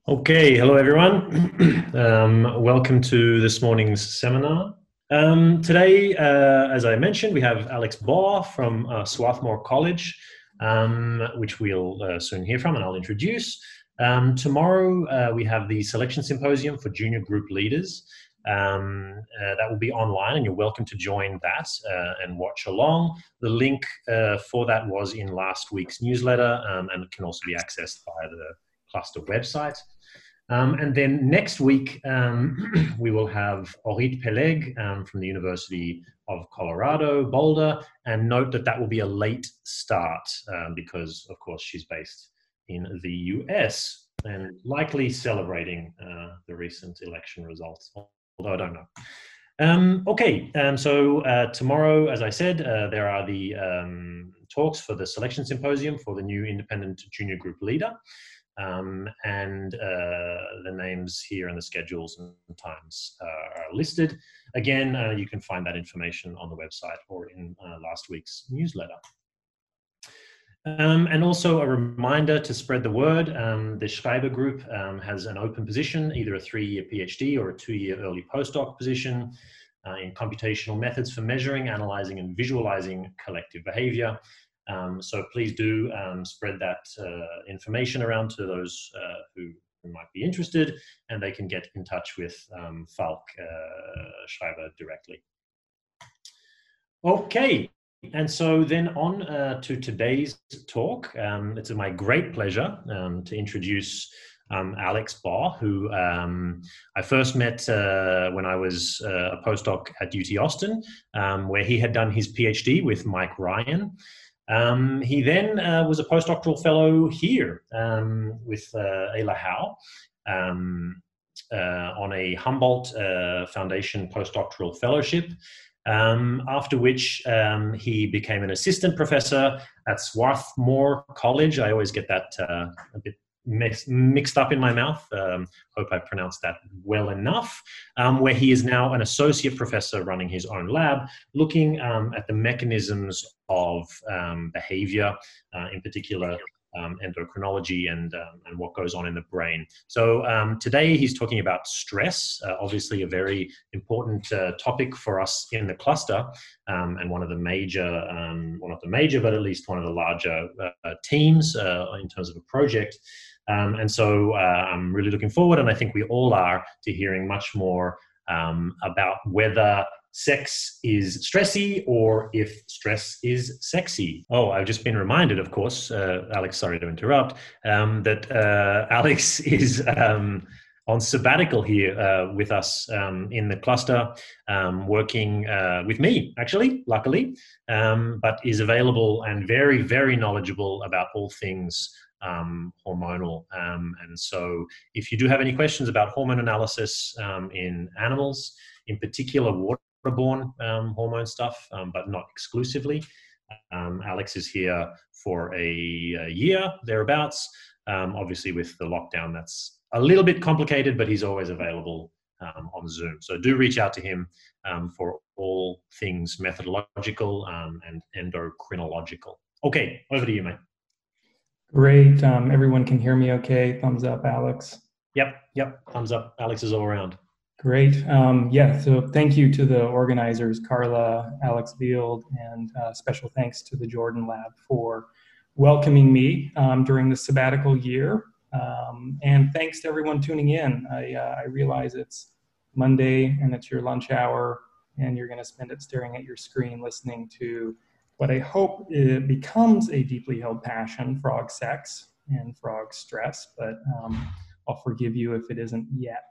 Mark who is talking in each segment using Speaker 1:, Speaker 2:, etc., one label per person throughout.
Speaker 1: Okay, hello everyone. Welcome to this morning's seminar. Today, as I mentioned, we have Alex Baugh from Swarthmore College, which we'll soon hear from, and I'll introduce. Tomorrow, we have the Selection Symposium for Junior Group Leaders. That will be online, and you're welcome to join that and watch along. The link for that was in last week's newsletter, and it can also be accessed via the cluster website. And then next week, we will have Orit Peleg from the University of Colorado, Boulder, and note that that will be a late start because, of course, she's based in the US and likely celebrating the recent election results, although I don't know. So tomorrow, as I said, there are the talks for the Selection Symposium for the new Independent Junior Group Leader. And the names here and the schedules and times are listed. Again, you can find that information on the website or in last week's newsletter. And also a reminder to spread the word. The Schreiber Group has an open position, either a 3-year PhD or a 2-year early postdoc position in computational methods for measuring, analyzing, and visualizing collective behavior. So please do spread that information around to those who might be interested, and they can get in touch with Falk Schreiber directly. Okay, and so then on to today's talk. It's my great pleasure to introduce Alex Baugh, who I first met when I was a postdoc at UT Austin, where he had done his PhD with Mike Ryan. He then was a postdoctoral fellow here with Ayla Howe on a Humboldt Foundation postdoctoral fellowship, after which he became an assistant professor at Swarthmore College. I always get that a bit mixed up in my mouth. Hope I pronounced that well enough, where he is now an associate professor running his own lab, looking at the mechanisms of behavior, in particular endocrinology and what goes on in the brain. So today he's talking about stress, obviously a very important topic for us in the cluster, and one of the major, but at least one of the larger teams in terms of a project. And so I'm really looking forward, and I think we all are, to hearing much more about whether sex is stressy or if stress is sexy. Oh, I've just been reminded, of course, Alex, sorry to interrupt, that Alex is on sabbatical here with us in the cluster, working with me, actually, luckily, but is available and very, very knowledgeable about all things hormonal. And so if you do have any questions about hormone analysis in animals, in particular waterborne hormone stuff, but not exclusively, Alex is here for a year, thereabouts. Obviously with the lockdown, that's a little bit complicated, but he's always available on Zoom. So do reach out to him for all things methodological and endocrinological. Okay, over to you, mate.
Speaker 2: Great. Everyone can hear me okay? Thumbs up, Alex.
Speaker 1: Yep. Thumbs up. Alex is all around.
Speaker 2: Great. Yeah, so thank you to the organizers, Carla, Alex Field, and special thanks to the Jordan Lab for welcoming me during the sabbatical year. And thanks to everyone tuning in. I realize it's Monday and it's your lunch hour, and you're going to spend it staring at your screen listening to what I hope it becomes a deeply held passion, frog sex and frog stress, but I'll forgive you if it isn't yet.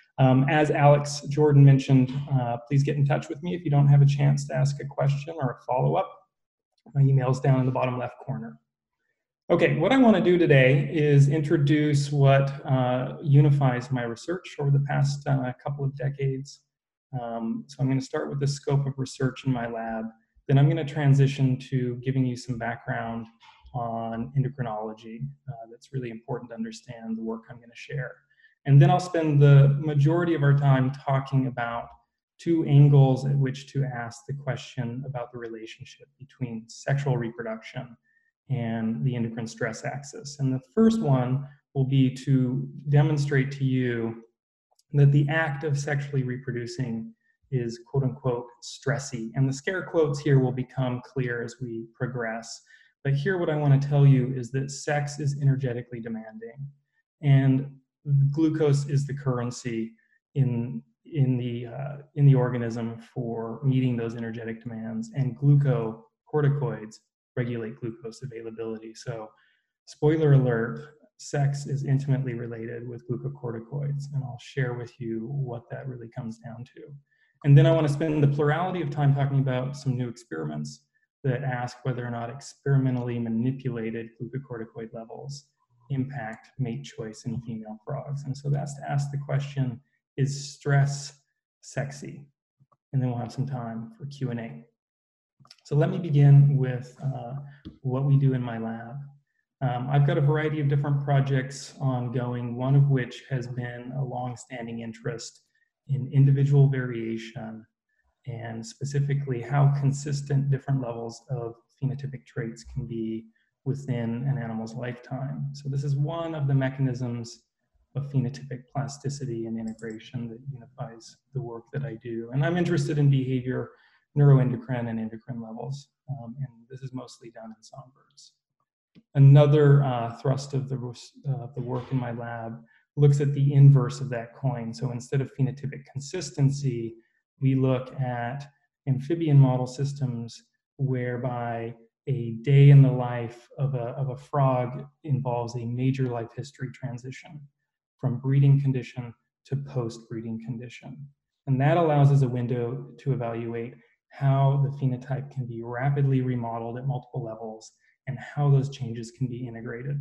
Speaker 2: As Alex Jordan mentioned, please get in touch with me if you don't have a chance to ask a question or a follow-up. My email's down in the bottom left corner. Okay, what I want to do today is introduce what unifies my research over the past couple of decades. So I'm going to start with the scope of research in my lab. Then I'm going to transition to giving you some background on endocrinology. That's really important to understand the work I'm going to share. And then I'll spend the majority of our time talking about two angles at which to ask the question about the relationship between sexual reproduction and the endocrine stress axis. And the first one will be to demonstrate to you that the act of sexually reproducing is quote unquote stressy. And the scare quotes here will become clear as we progress. But here what I want to tell you is that sex is energetically demanding. And glucose is the currency in the organism for meeting those energetic demands. And glucocorticoids regulate glucose availability. So spoiler alert, sex is intimately related with glucocorticoids, and I'll share with you what that really comes down to. And then I want to spend the plurality of time talking about some new experiments that ask whether or not experimentally manipulated glucocorticoid levels impact mate choice in female frogs. And so that's to ask the question, is stress sexy? And then we'll have some time for Q&A. So let me begin with what we do in my lab. I've got a variety of different projects ongoing, one of which has been a long-standing interest in individual variation and specifically how consistent different levels of phenotypic traits can be within an animal's lifetime. So this is one of the mechanisms of phenotypic plasticity and integration that unifies the work that I do. And I'm interested in behavior, neuroendocrine, and endocrine levels. And this is mostly done in songbirds. Another thrust of the work in my lab looks at the inverse of that coin. So instead of phenotypic consistency, we look at amphibian model systems whereby a day in the life of a frog involves a major life history transition from breeding condition to post-breeding condition. And that allows us a window to evaluate how the phenotype can be rapidly remodeled at multiple levels and how those changes can be integrated.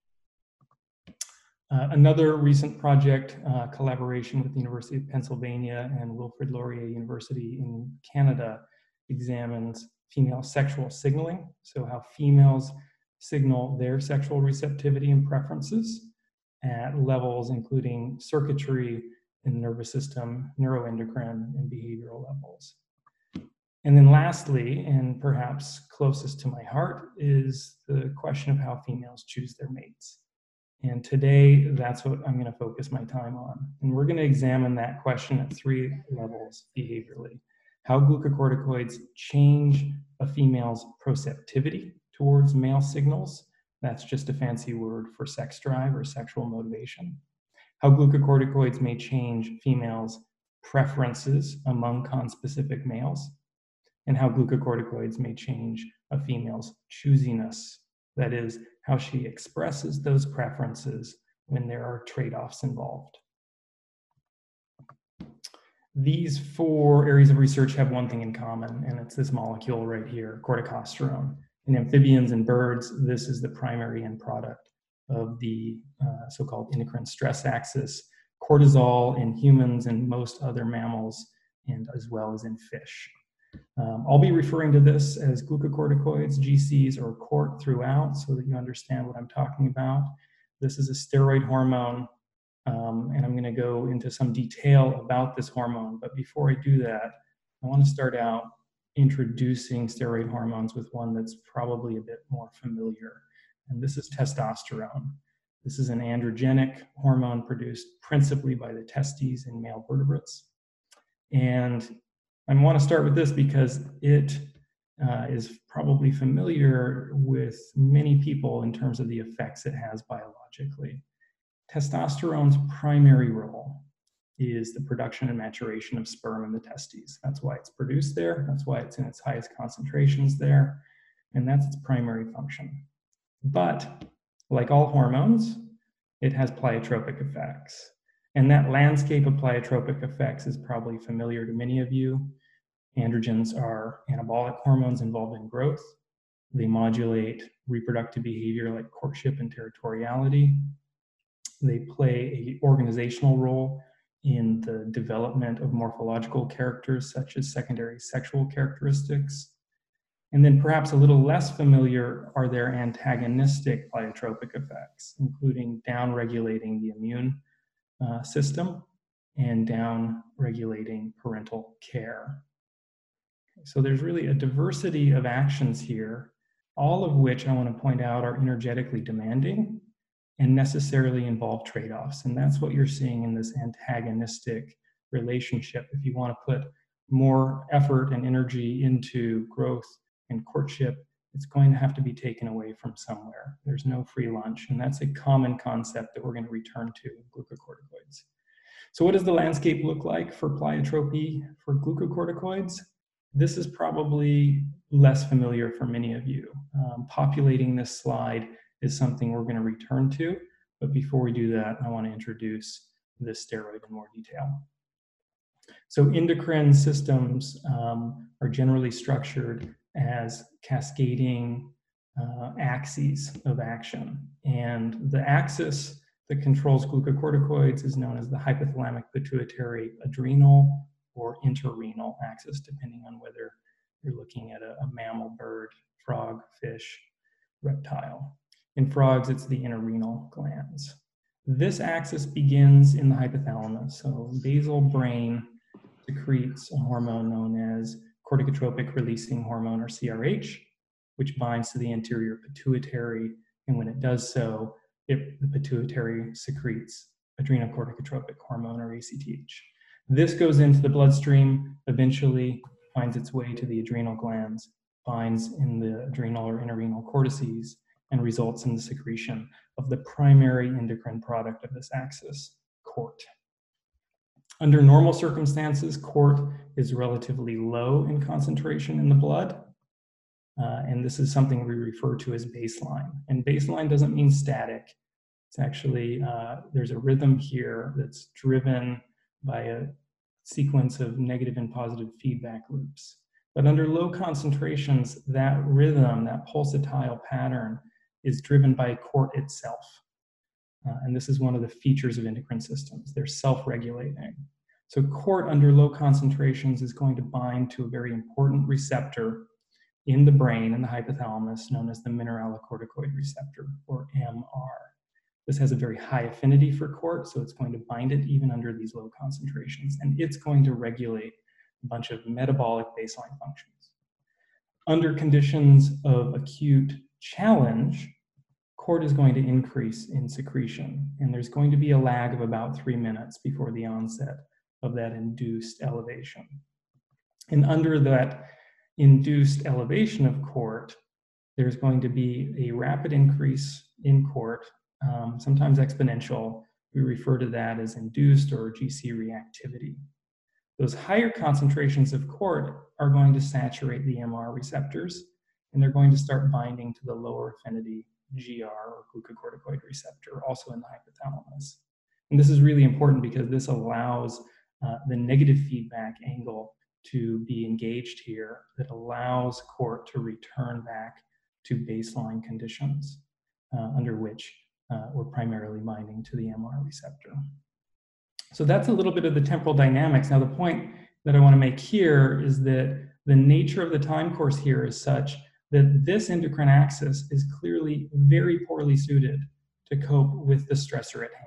Speaker 2: Another recent project, collaboration with the University of Pennsylvania and Wilfrid Laurier University in Canada, examines female sexual signaling, so how females signal their sexual receptivity and preferences at levels including circuitry in the nervous system, neuroendocrine, and behavioral levels. And then lastly, and perhaps closest to my heart, is the question of how females choose their mates. And today, that's what I'm going to focus my time on. And we're going to examine that question at 3 levels behaviorally. How glucocorticoids change a female's proceptivity towards male signals. That's just a fancy word for sex drive or sexual motivation. How glucocorticoids may change females' preferences among conspecific males. And how glucocorticoids may change a female's choosiness. That is, how she expresses those preferences when there are trade-offs involved. These 4 areas of research have one thing in common, and it's this molecule right here, corticosterone. In amphibians and birds, this is the primary end product of the so-called endocrine stress axis. Cortisol in humans and most other mammals, and as well as in fish. I'll be referring to this as glucocorticoids, GCs, or CORT throughout so that you understand what I'm talking about. This is a steroid hormone, and I'm going to go into some detail about this hormone. But before I do that, I want to start out introducing steroid hormones with one that's probably a bit more familiar, and this is testosterone. This is an androgenic hormone produced principally by the testes in male vertebrates. And I want to start with this because it is probably familiar with many people in terms of the effects it has biologically. Testosterone's primary role is the production and maturation of sperm in the testes. That's why it's produced there. That's why it's in its highest concentrations there. And that's its primary function. But like all hormones, it has pleiotropic effects. And that landscape of pleiotropic effects is probably familiar to many of you. Androgens are anabolic hormones involved in growth. They modulate reproductive behavior like courtship and territoriality. They play an organizational role in the development of morphological characters such as secondary sexual characteristics. And then perhaps a little less familiar are their antagonistic pleiotropic effects, including down-regulating the immune system and down-regulating parental care. So there's really a diversity of actions here, all of which I want to point out are energetically demanding and necessarily involve trade-offs. And that's what you're seeing in this antagonistic relationship. If you want to put more effort and energy into growth and courtship, it's going to have to be taken away from somewhere. There's no free lunch, and that's a common concept that we're going to return to in glucocorticoids. So what does the landscape look like for pleiotropy for glucocorticoids? This is probably less familiar for many of you. Populating this slide is something we're going to return to, but before we do that, I want to introduce this steroid in more detail. So endocrine systems are generally structured as cascading axes of action. And the axis that controls glucocorticoids is known as the hypothalamic pituitary adrenal or interrenal axis, depending on whether you're looking at a mammal, bird, frog, fish, reptile. In frogs, it's the interrenal glands. This axis begins in the hypothalamus. So basal brain secretes a hormone known as corticotropic releasing hormone, or CRH, which binds to the anterior pituitary. And when it does so, the pituitary secretes adrenocorticotropic hormone, or ACTH. This goes into the bloodstream, eventually finds its way to the adrenal glands, binds in the adrenal or interrenal cortices, and results in the secretion of the primary endocrine product of this axis, CORT. Under normal circumstances, CORT is relatively low in concentration in the blood, and this is something we refer to as baseline. And baseline doesn't mean static. It's actually, there's a rhythm here that's driven by a sequence of negative and positive feedback loops. But under low concentrations, that rhythm, that pulsatile pattern, is driven by CORT itself. And this is one of the features of endocrine systems. They're self-regulating. So CORT under low concentrations is going to bind to a very important receptor in the brain, in the hypothalamus, known as the mineralocorticoid receptor, or MR. This has a very high affinity for CORT, so it's going to bind it even under these low concentrations, and it's going to regulate a bunch of metabolic baseline functions. Under conditions of acute challenge, CORT is going to increase in secretion, and there's going to be a lag of about 3 minutes before the onset of that induced elevation. And under that induced elevation of CORT, there's going to be a rapid increase in CORT, sometimes exponential. We refer to that as induced or GC reactivity. Those higher concentrations of CORT are going to saturate the MR receptors, and they're going to start binding to the lower affinity GR, or glucocorticoid receptor, also in the hypothalamus. And this is really important because this allows the negative feedback angle to be engaged here that allows CORT to return back to baseline conditions under which we're primarily binding to the MR receptor. So that's a little bit of the temporal dynamics. Now, the point that I want to make here is that the nature of the time course here is such that this endocrine axis is clearly very poorly suited to cope with the stressor at hand.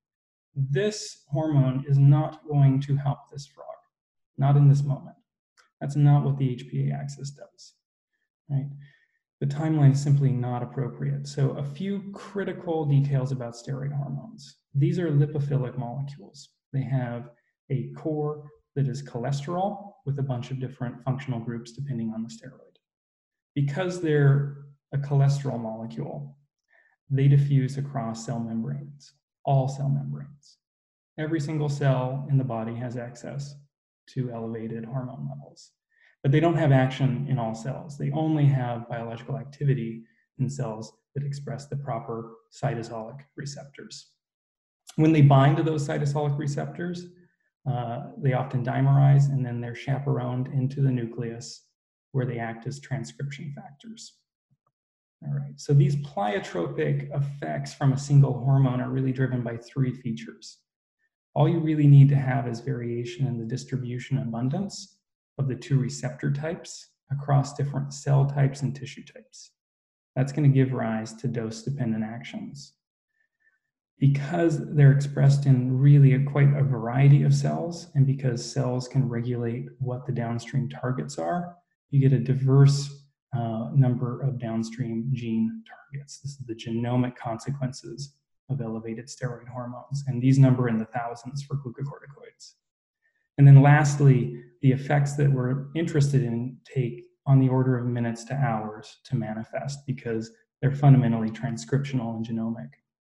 Speaker 2: This hormone is not going to help this frog, not in this moment. That's not what the HPA axis does, right? The timeline is simply not appropriate. So a few critical details about steroid hormones. These are lipophilic molecules. They have a core that is cholesterol with a bunch of different functional groups depending on the steroid. Because they're a cholesterol molecule, they diffuse across cell membranes, all cell membranes. Every single cell in the body has access to elevated hormone levels, but they don't have action in all cells. They only have biological activity in cells that express the proper cytosolic receptors. When they bind to those cytosolic receptors, they often dimerize, and then they're chaperoned into the nucleus, where they act as transcription factors. All right, so these pleiotropic effects from a single hormone are really driven by 3 features. All you really need to have is variation in the distribution abundance of the 2 receptor types across different cell types and tissue types. That's going to give rise to dose-dependent actions. Because they're expressed in really quite a variety of cells, and because cells can regulate what the downstream targets are, you get a diverse number of downstream gene targets. This is the genomic consequences of elevated steroid hormones, and these number in the thousands for glucocorticoids. And then lastly, the effects that we're interested in take on the order of minutes to hours to manifest because they're fundamentally transcriptional and genomic.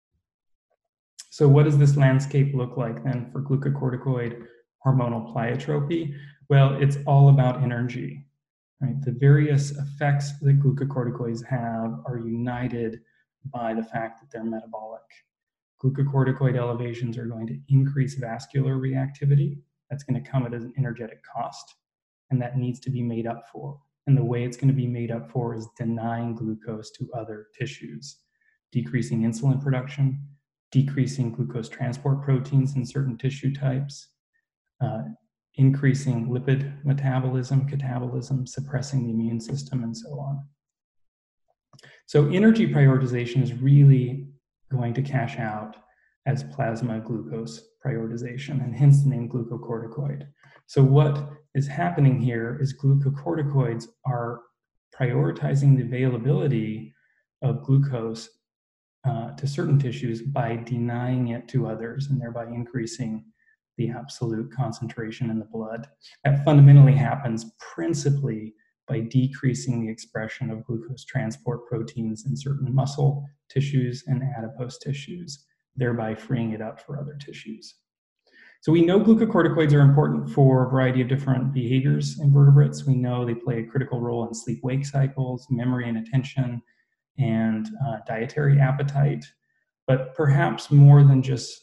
Speaker 2: So what does this landscape look like then for glucocorticoid hormonal pleiotropy? Well, it's all about energy, right? The various effects that glucocorticoids have are united by the fact that they're metabolic. Glucocorticoid elevations are going to increase vascular reactivity. That's going to come at an energetic cost, and that needs to be made up for. And the way it's going to be made up for is denying glucose to other tissues, decreasing insulin production, decreasing glucose transport proteins in certain tissue types, increasing lipid metabolism, catabolism, suppressing the immune system, and so on. So energy prioritization is really going to cash out as plasma glucose prioritization, and hence the name glucocorticoid. So what is happening here is glucocorticoids are prioritizing the availability of glucose to certain tissues by denying it to others, and thereby increasing the absolute concentration in the blood. That fundamentally happens principally by decreasing the expression of glucose transport proteins in certain muscle tissues and adipose tissues, thereby freeing it up for other tissues. So we know glucocorticoids are important for a variety of different behaviors in vertebrates. We know they play a critical role in sleep-wake cycles, memory and attention, and dietary appetite, but perhaps more than just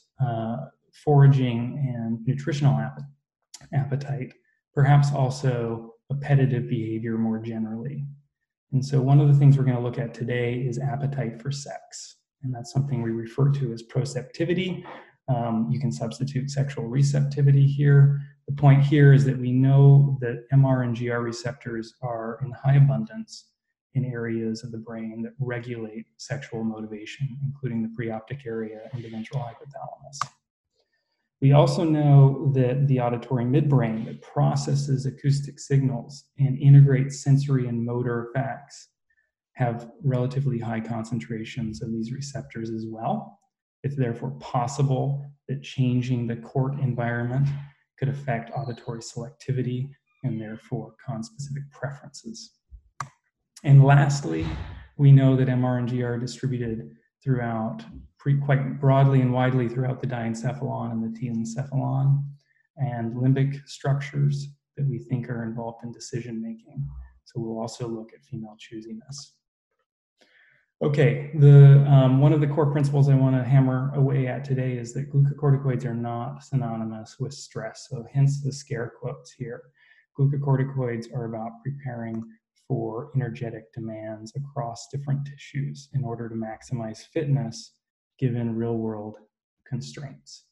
Speaker 2: foraging and nutritional appetite, perhaps also appetitive behavior more generally. And so one of the things we're going to look at today is appetite for sex. And that's something we refer to as proceptivity. You can substitute sexual receptivity here. The point here is that we know that MR and GR receptors are in high abundance in areas of the brain that regulate sexual motivation, including the preoptic area and the ventral hypothalamus. We also know that the auditory midbrain that processes acoustic signals and integrates sensory and motor effects have relatively high concentrations of these receptors as well. It's therefore possible that changing the cork environment could affect auditory selectivity and therefore conspecific preferences. And lastly, we know that MR and GR are distributed throughout quite broadly and widely throughout the diencephalon and the telencephalon, and limbic structures that we think are involved in decision making. So we'll also look at female choosiness. Okay, one of the core principles I want to hammer away at today is that glucocorticoids are not synonymous with stress. So hence the scare quotes here. Glucocorticoids are about preparing for energetic demands across different tissues in order to maximize fitness given real-world constraints.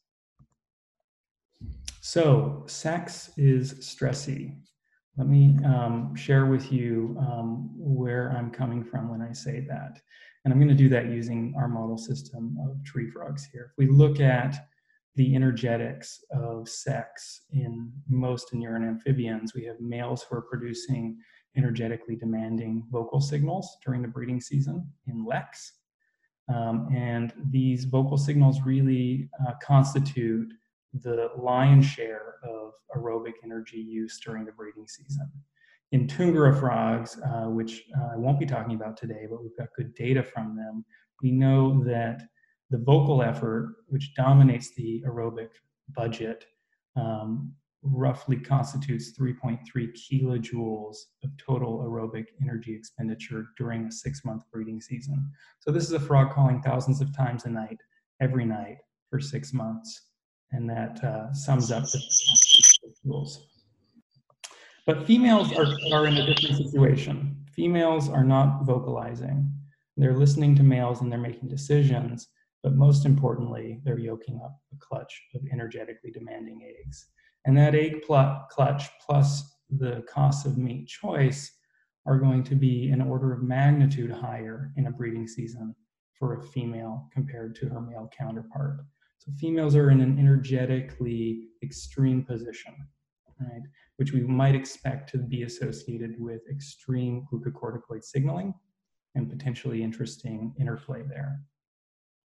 Speaker 2: So sex is stressy. Let me share with you where I'm coming from when I say that. And I'm going to do that using our model system of tree frogs here. If we look at the energetics of sex in most Inuran amphibians, we have males who are producing energetically demanding vocal signals during the breeding season in leks. And these vocal signals really constitute the lion's share of aerobic energy use during the breeding season. In Tungara frogs, which I won't be talking about today, but we've got good data from them, we know that the vocal effort, which dominates the aerobic budget, roughly constitutes 3.3 kilojoules of total aerobic energy expenditure during a 6-month breeding season. So this is a frog calling thousands of times a night, every night for 6 months. And that sums up to kilojoules. But females are in a different situation. Females are not vocalizing. They're listening to males and they're making decisions, but most importantly, they're yolking up a clutch of energetically demanding eggs. And that egg clutch plus the cost of mate choice are going to be an order of magnitude higher in a breeding season for a female compared to her male counterpart. So females are in an energetically extreme position, right, which we might expect to be associated with extreme glucocorticoid signaling and potentially interesting interplay there.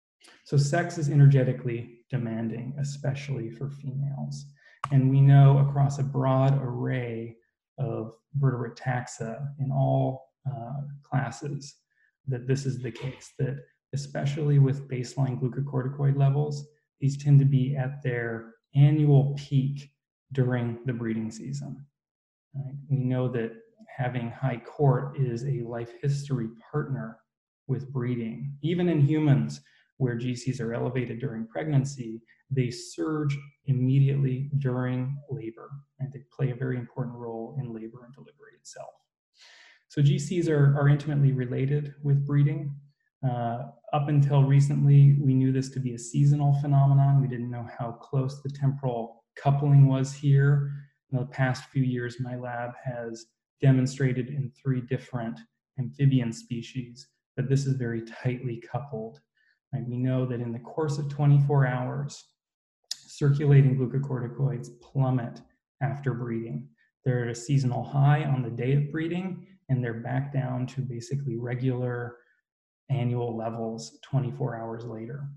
Speaker 2: So sex is energetically demanding, especially for females. And we know across a broad array of vertebrate taxa in all classes that this is the case, that especially with baseline glucocorticoid levels, these tend to be at their annual peak during the breeding season. Right? We know that having high CORT is a life history partner with breeding. Even in humans where GCs are elevated during pregnancy, they surge immediately during labor, and they play a very important role in labor and delivery itself. So GCs are intimately related with breeding. Up until recently, we knew this to be a seasonal phenomenon. We didn't know how close the temporal coupling was here. In the past few years, my lab has demonstrated in 3 different amphibian species that this is very tightly coupled. And we know that in the course of 24 hours, circulating glucocorticoids plummet after breeding. They're at a seasonal high on the day of breeding, and they're back down to basically regular annual levels 24 hours later.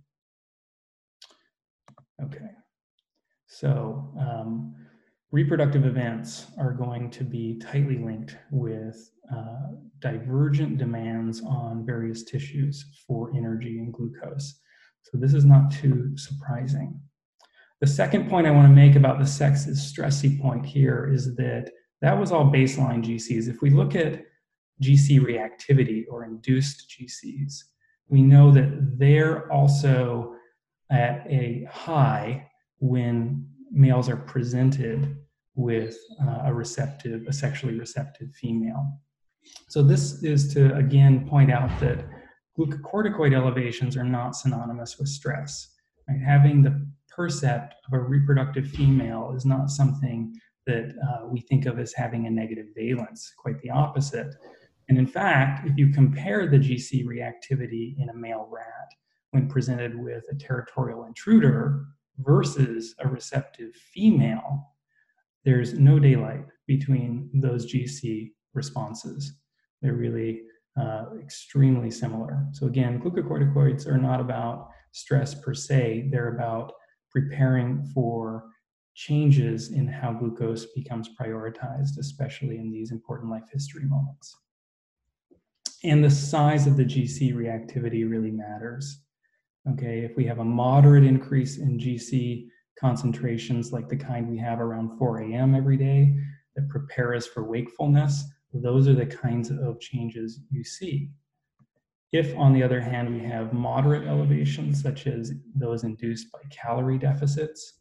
Speaker 2: Okay, so reproductive events are going to be tightly linked with divergent demands on various tissues for energy and glucose. So this is not too surprising. The second point I want to make about the sex is stressy point here is that was all baseline GCs. If we look at GC reactivity or induced GCs, we know that they're also at a high when males are presented with a sexually receptive female. So this is to, again, point out that glucocorticoid elevations are not synonymous with stress. Right? Having the percept of a reproductive female is not something that we think of as having a negative valence, quite the opposite. And in fact, if you compare the GC reactivity in a male rat when presented with a territorial intruder versus a receptive female, there's no daylight between those GC responses. They're really extremely similar. So again, glucocorticoids are not about stress per se, they're about preparing for changes in how glucose becomes prioritized, especially in these important life history moments. And the size of the GC reactivity really matters. Okay, if we have a moderate increase in GC concentrations like the kind we have around 4 a.m. every day that prepare us for wakefulness, those are the kinds of changes you see. If, on the other hand, we have moderate elevations, such as those induced by calorie deficits,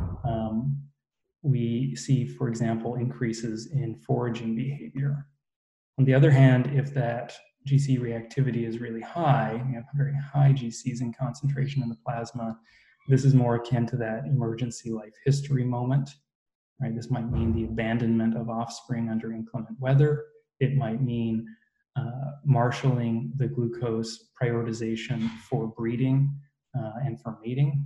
Speaker 2: we see, for example, increases in foraging behavior. On the other hand, if that GC reactivity is really high, we have very high GCs in concentration in the plasma, this is more akin to that emergency life history moment. Right? This might mean the abandonment of offspring under inclement weather. It might mean marshaling the glucose prioritization for breeding and for mating.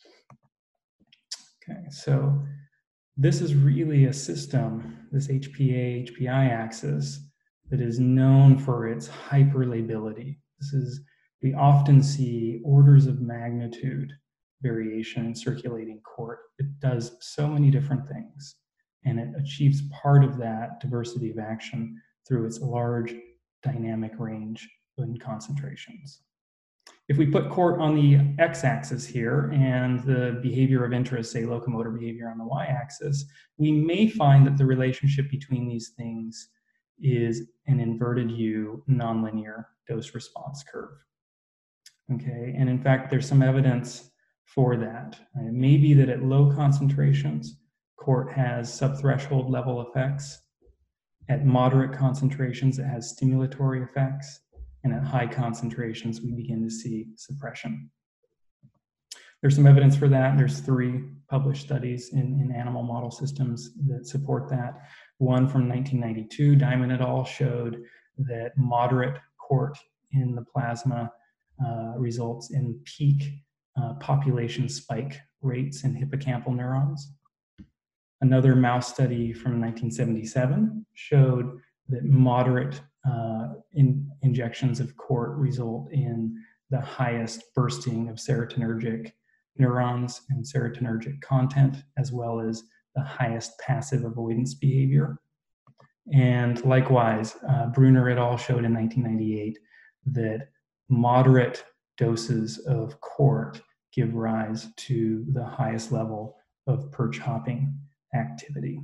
Speaker 2: Okay, so this is really a system, this HPA-HPI axis, that is known for its hyperlability. We often see orders of magnitude variation in circulating CORT. It does so many different things, and it achieves part of that diversity of action through its large dynamic range in concentrations. If we put CORT on the x-axis here and the behavior of interest, say locomotor behavior on the y-axis, we may find that the relationship between these things is an inverted U nonlinear dose-response curve. Okay, and in fact, there's some evidence for that. It may be that at low concentrations, CORT has subthreshold level effects. At moderate concentrations, it has stimulatory effects. And at high concentrations, we begin to see suppression. There's some evidence for that. There's 3 published studies in animal model systems that support that. One from 1992, Diamond et al. Showed that moderate CORT in the plasma results in peak population spike rates in hippocampal neurons. Another mouse study from 1977 showed that moderate injections of CORT result in the highest bursting of serotonergic neurons and serotonergic content, as well as the highest passive avoidance behavior. And likewise, Bruner et al. Showed in 1998 that moderate doses of CORT give rise to the highest level of perch hopping activity.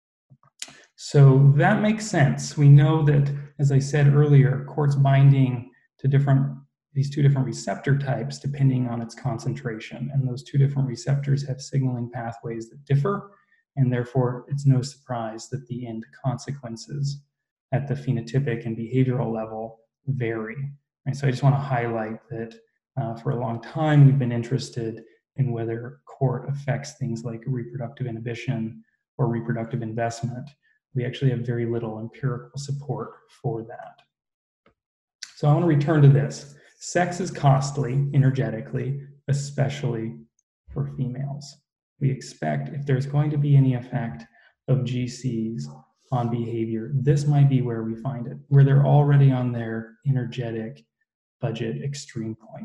Speaker 2: So that makes sense. We know that, as I said earlier, CORT's binding to these two different receptor types depending on its concentration. And those two different receptors have signaling pathways that differ, and therefore it's no surprise that the end consequences at the phenotypic and behavioral level vary. And so I just want to highlight that for a long time we've been interested in whether CORT affects things like reproductive inhibition or reproductive investment. We actually have very little empirical support for that. So I want to return to this. Sex is costly energetically, especially for females. We expect if there's going to be any effect of GCs on behavior, this might be where we find it, where they're already on their energetic budget extreme point.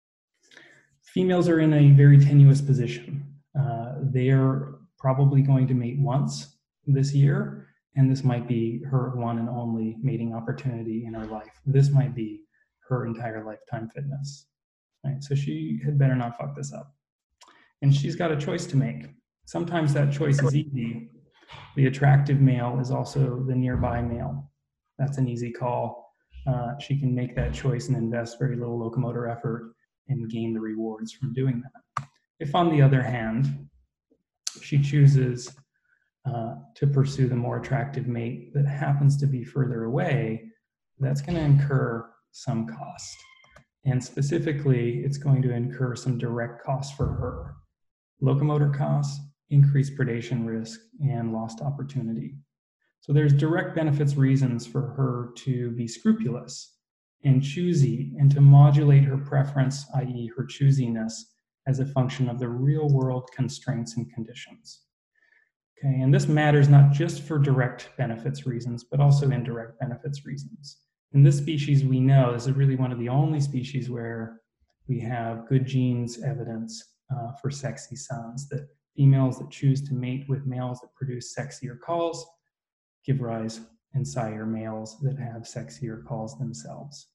Speaker 2: Females are in a very tenuous position. They're probably going to mate once this year, and this might be her one and only mating opportunity in her life. This might be her entire lifetime fitness, right? So she had better not fuck this up. And she's got a choice to make. Sometimes that choice is easy. The attractive male is also the nearby male. That's an easy call. She can make that choice and invest very little locomotor effort and gain the rewards from doing that. If, on the other hand, she chooses to pursue the more attractive mate that happens to be further away, that's going to incur some cost. And specifically, it's going to incur some direct costs for her. Locomotor costs, increased predation risk, and lost opportunity. So there's direct benefits reasons for her to be scrupulous and choosy and to modulate her preference, i.e. her choosiness, as a function of the real world constraints and conditions. Okay, and this matters not just for direct benefits reasons, but also indirect benefits reasons. In this species, we know this is really one of the only species where we have good genes evidence for sexy sons, that females that choose to mate with males that produce sexier calls give rise and sire males that have sexier calls themselves.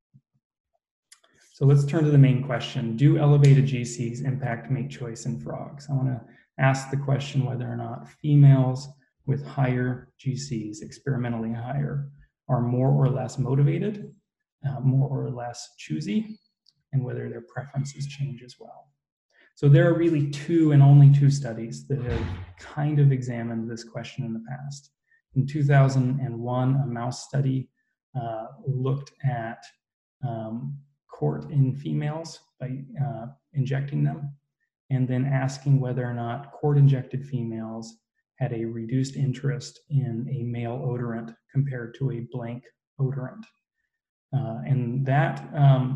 Speaker 2: So let's turn to the main question. Do elevated GCs impact mate choice in frogs? I want to ask the question whether or not females with higher GCs, experimentally higher, are more or less motivated, more or less choosy, and whether their preferences change as well. So there are really two and only two studies that have kind of examined this question in the past. In 2001, a mouse study looked at CORT in females by injecting them, and then asking whether or not CORT-injected females had a reduced interest in a male odorant compared to a blank odorant. And that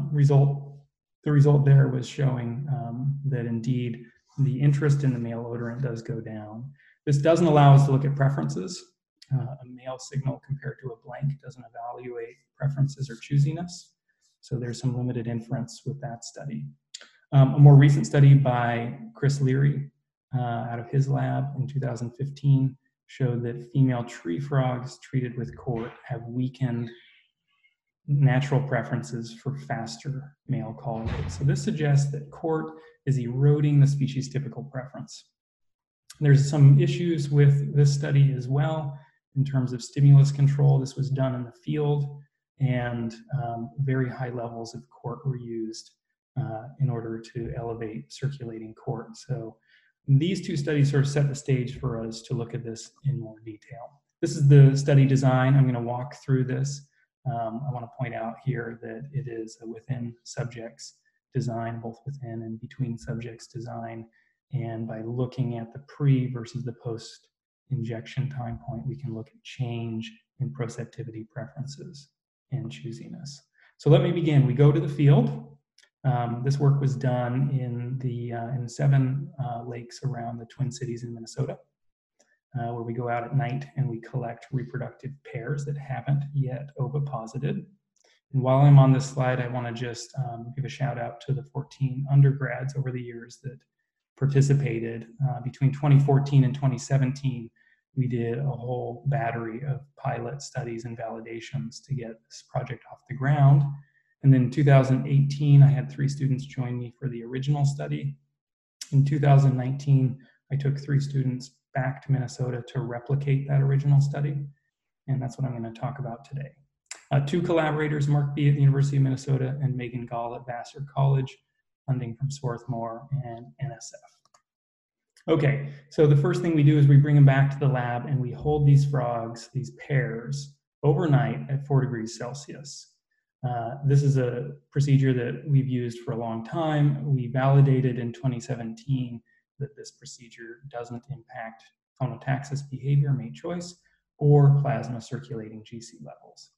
Speaker 2: the result there was showing that indeed the interest in the male odorant does go down. This doesn't allow us to look at preferences. A male signal compared to a blank doesn't evaluate preferences or choosiness. So there's some limited inference with that study. A more recent study by Chris Leary out of his lab in 2015 showed that female tree frogs treated with CORT have weakened natural preferences for faster male call rates. So this suggests that CORT is eroding the species typical preference. There's some issues with this study as well in terms of stimulus control. This was done in the field, and very high levels of CORT were used in order to elevate circulating CORT. So these two studies sort of set the stage for us to look at this in more detail. This is the study design. I'm going to walk through this. I want to point out here that it is a within subjects design, both within and between subjects design. And by looking at the pre versus the post injection time point, we can look at change in proceptivity preferences and choosiness. So let me begin. We go to the field. This work was done in the 7 lakes around the Twin Cities in Minnesota, where we go out at night and we collect reproductive pairs that haven't yet oviposited. And while I'm on this slide, I want to just give a shout out to the 14 undergrads over the years that participated. Between 2014 and 2017, we did a whole battery of pilot studies and validations to get this project off the ground. And then in 2018, I had 3 students join me for the original study. In 2019, I took 3 students back to Minnesota to replicate that original study. And that's what I'm going to talk about today. 2 collaborators, Mark B. at the University of Minnesota and Megan Gall at Vassar College, funding from Swarthmore and NSF. Okay, so the first thing we do is we bring them back to the lab and we hold these frogs, these pairs, overnight at 4 degrees Celsius. This is a procedure that we've used for a long time. We validated in 2017 that this procedure doesn't impact phonotaxis behavior, mate choice, or plasma circulating GC levels.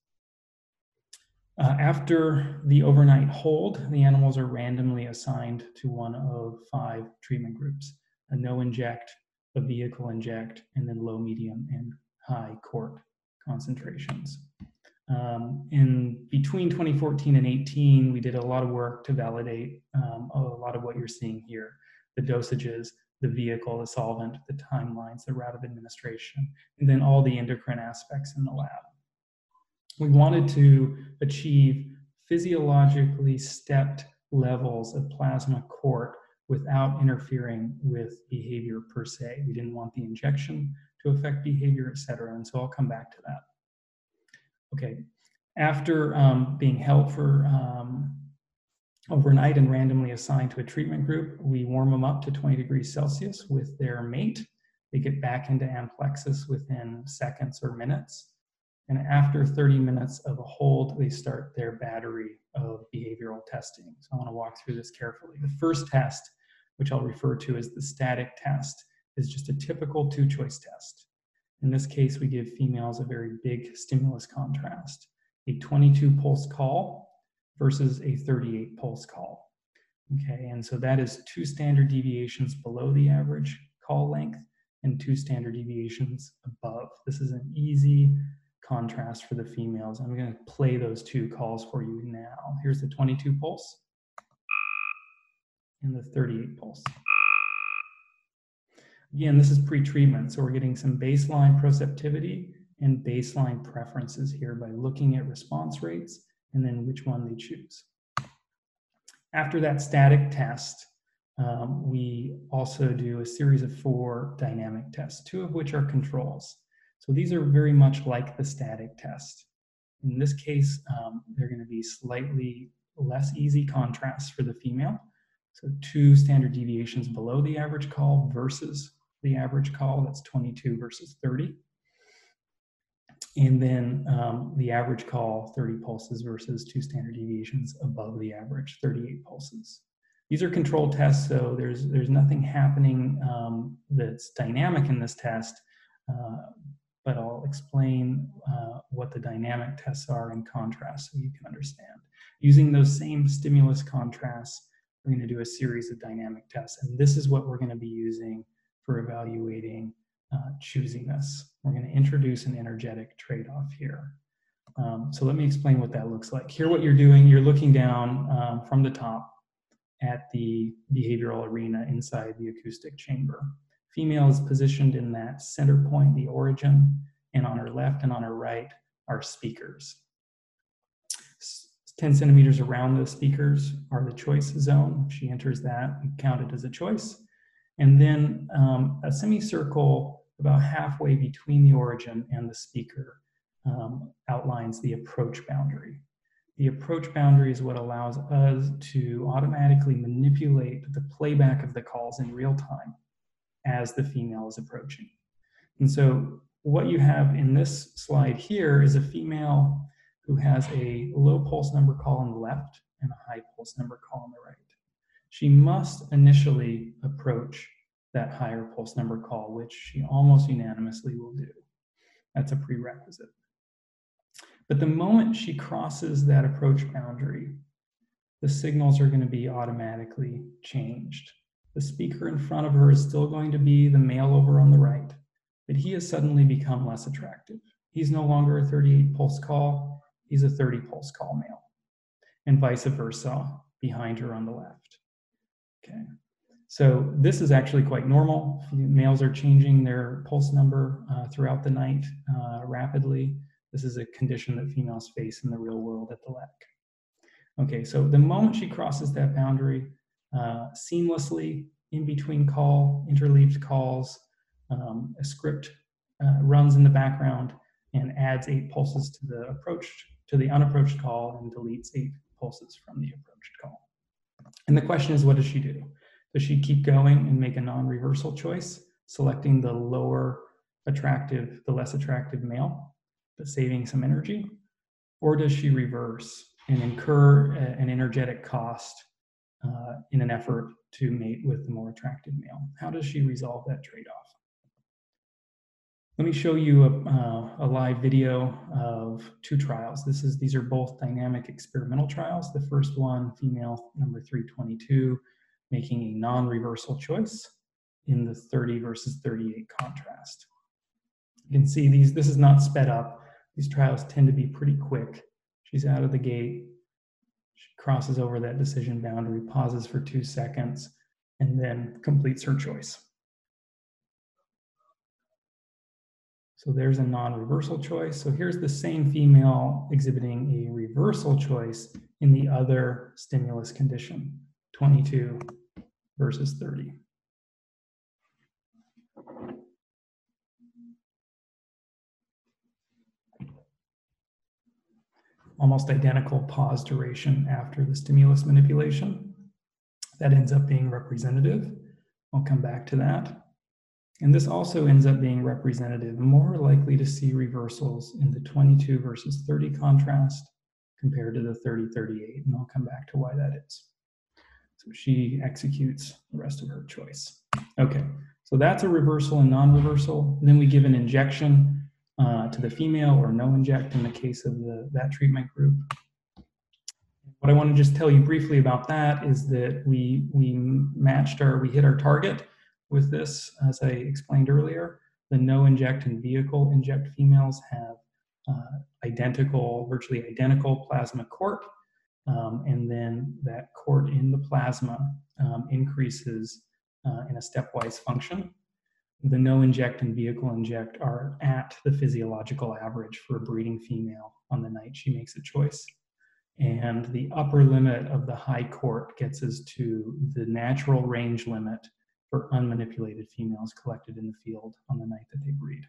Speaker 2: After the overnight hold, the animals are randomly assigned to one of 5 treatment groups: a no inject, a vehicle inject, and then low, medium, and high CORT concentrations. In between 2014 and 18, we did a lot of work to validate a lot of what you're seeing here: the dosages, the vehicle, the solvent, the timelines, the route of administration, and then all the endocrine aspects in the lab. We wanted to achieve physiologically stepped levels of plasma CORT without interfering with behavior per se. We didn't want the injection to affect behavior, et cetera, and so I'll come back to that. Okay, after being held for overnight and randomly assigned to a treatment group, we warm them up to 20 degrees Celsius with their mate. They get back into amplexus within seconds or minutes. And after 30 minutes of a hold, they start their battery of behavioral testing. So I want to walk through this carefully. The first test, which I'll refer to as the static test, is just a typical 2-choice test. In this case, we give females a very big stimulus contrast: a 22 pulse call versus a 38 pulse call. Okay, and so that is 2 standard deviations below the average call length and 2 standard deviations above. This is an easy contrast for the females. I'm going to play those 2 calls for you now. Here's the 22 pulse and the 38 pulse. Again, this is pre-treatment, so we're getting some baseline proceptivity and baseline preferences here by looking at response rates and then which one they choose. After that static test, we also do a series of 4 dynamic tests, 2 of which are controls. So these are very much like the static test. In this case, they're going to be slightly less easy contrasts for the female. So 2 standard deviations below the average call versus the average call, that's 22 versus 30. And then the average call, 30 pulses versus 2 standard deviations above the average, 38 pulses. These are controlled tests, so there's nothing happening that's dynamic in this test, but I'll explain what the dynamic tests are in contrast so you can understand. Using those same stimulus contrasts, we're going to do a series of dynamic tests, and this is what we're going to be using for evaluating choosiness. We're going to introduce an energetic trade-off here. So let me explain what that looks like. Here what you're doing, you're looking down from the top at the behavioral arena inside the acoustic chamber. Female is positioned in that center point, the origin, and on her left and on her right are speakers. 10 centimeters around those speakers are the choice zone. If she enters that, we count it as a choice. And then a semicircle about halfway between the origin and the speaker outlines the approach boundary. The approach boundary is what allows us to automatically manipulate the playback of the calls in real time as the female is approaching. And so what you have in this slide here is a female who has a low pulse number call on the left and a high pulse number call on the right. She must initially approach that higher pulse number call, which she almost unanimously will do. That's a prerequisite. But the moment she crosses that approach boundary, the signals are going to be automatically changed. The speaker in front of her is still going to be the male over on the right, but he has suddenly become less attractive. He's no longer a 38 pulse call, he's a 30 pulse call male. and vice versa behind her on the left. Okay, so this is actually quite normal. Males are changing their pulse number throughout the night rapidly. This is a condition that females face in the real world at the LEC. Okay, so the moment she crosses that boundary, seamlessly in between interleaved calls, a script runs in the background and adds 8 pulses to the unapproached call and deletes 8 pulses from the approached call. And the question is, what does she do? Does she keep going and make a non-reversal choice, selecting the less attractive male, but saving some energy? Or does she reverse and incur an energetic cost in an effort to mate with the more attractive male? How does she resolve that trade-off? Let me show you a live video of 2 trials. These are both dynamic experimental trials. The first one, female number 322, making a non-reversal choice in the 30 versus 38 contrast. You can see this is not sped up. These trials tend to be pretty quick. She's out of the gate. She crosses over that decision boundary, pauses for 2 seconds, and then completes her choice. So there's a non-reversal choice. So here's the same female exhibiting a reversal choice in the other stimulus condition, 22 versus 30. Almost identical pause duration after the stimulus manipulation. That ends up being representative. I'll come back to that. And this also ends up being representative, more likely to see reversals in the 22 versus 30 contrast compared to the 30-38, and I'll come back to why that is. So she executes the rest of her choice. Okay, so that's a reversal and non-reversal. Then we give an injection to the female, or no inject in the case of that treatment group. What I want to just tell you briefly about that is that we hit our target with this, as I explained earlier. The no inject and vehicle inject females have virtually identical plasma court, and then that court in the plasma increases in a stepwise function. The no inject and vehicle inject are at the physiological average for a breeding female on the night she makes a choice. And the upper limit of the high court gets us to the natural range limit for unmanipulated females collected in the field on the night that they breed.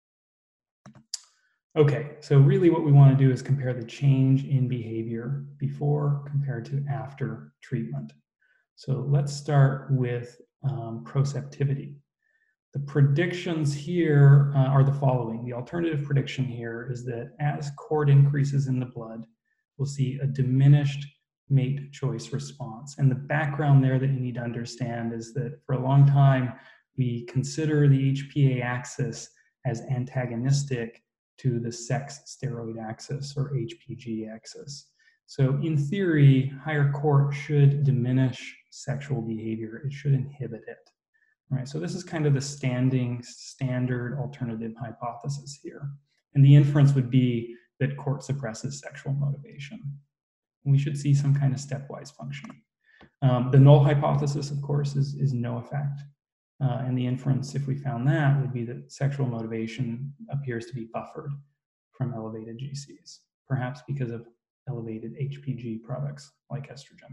Speaker 2: Okay, so really what we want to do is compare the change in behavior before compared to after treatment. So let's start with proceptivity. The predictions here are the following. The alternative prediction here is that as court increases in the blood, we'll see a diminished mate choice response. And the background there that you need to understand is that for a long time, we consider the HPA axis as antagonistic to the sex steroid axis, or HPG axis. So in theory, higher court should diminish sexual behavior. It should inhibit it. All right, so this is kind of the standard alternative hypothesis here. And the inference would be that court suppresses sexual motivation. We should see some kind of stepwise function. The null hypothesis, of course, is no effect. And the inference, if we found that, would be that sexual motivation appears to be buffered from elevated GCs, perhaps because of elevated HPG products like estrogen.